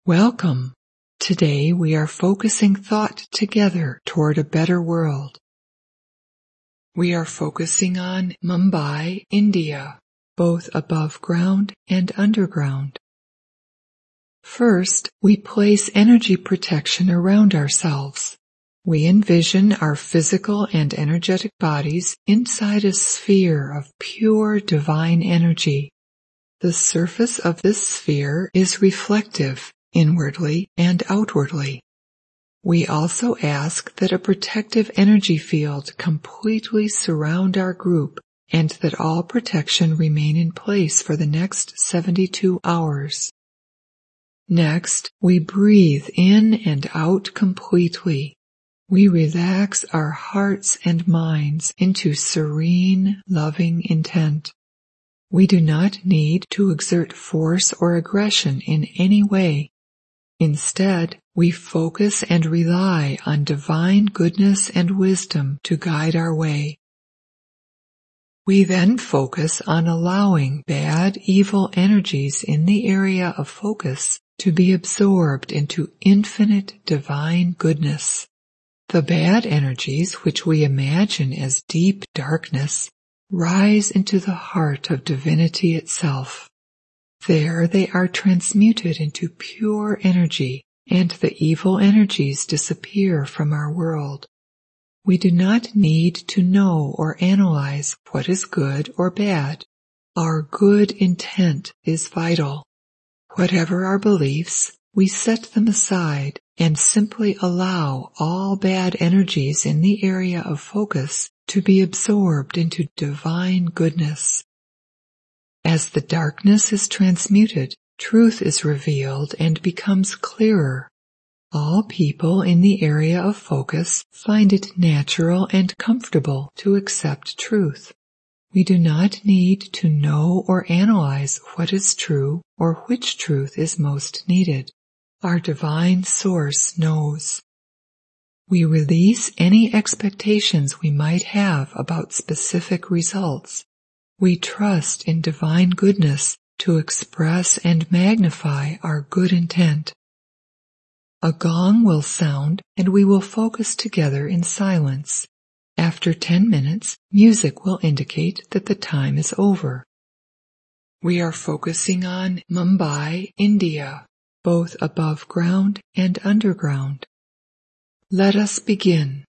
Welcome. Today we are focusing thought together toward a better world. We are focusing on Mumbai, India, both above ground and underground. First, we place energy protection around ourselves. We envision our physical and energetic bodies inside a sphere of pure divine energy. The surface of this sphere is reflective, inwardly and outwardly. We also ask that a protective energy field completely surround our group and that all protection remain in place for the next 72 hours. Next, we breathe in and out completely. We relax our hearts and minds into serene, loving intent. We do not need to exert force or aggression in any way. Instead, we focus and rely on divine goodness and wisdom to guide our way. We then focus on allowing bad, evil energies in the area of focus to be absorbed into infinite divine goodness. The bad energies, which we imagine as deep darkness, rise into the heart of divinity itself. There they are transmuted into pure energy, and the evil energies disappear from our world. We do not need to know or analyze what is good or bad. Our good intent is vital. Whatever our beliefs, we set them aside and simply allow all bad energies in the area of focus to be absorbed into divine goodness. As the darkness is transmuted, truth is revealed and becomes clearer. All people in the area of focus find it natural and comfortable to accept truth. We do not need to know or analyze what is true or which truth is most needed. Our divine source knows. We release any expectations we might have about specific results. We trust in divine goodness to express and magnify our good intent. A gong will sound and we will focus together in silence. After 10 minutes, music will indicate that the time is over. We are focusing on Mumbai, India, both above ground and underground. Let us begin.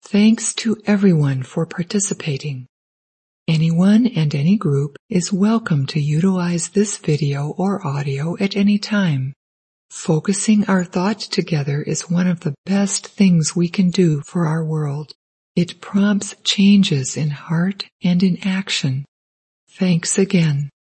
Thanks to everyone for participating. Anyone and any group is welcome to utilize this video or audio at any time. Focusing our thought together is one of the best things we can do for our world. It prompts changes in heart and in action. Thanks again.